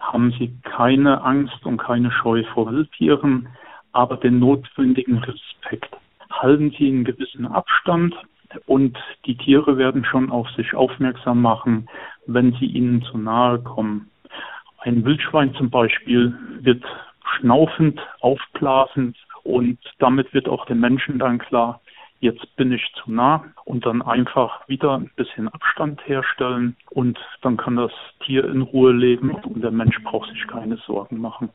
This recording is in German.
haben Sie keine Angst und keine Scheu vor Wildtieren, aber den notwendigen Respekt. Halten Sie einen gewissen Abstand und die Tiere werden schon auf sich aufmerksam machen, wenn Sie ihnen zu nahe kommen. Ein Wildschwein zum Beispiel wird schnaufend, aufblasend und damit wird auch den Menschen dann klar, jetzt bin ich zu nah und dann einfach wieder ein bisschen Abstand herstellen und dann kann das Tier in Ruhe leben und der Mensch braucht sich keine Sorgen machen.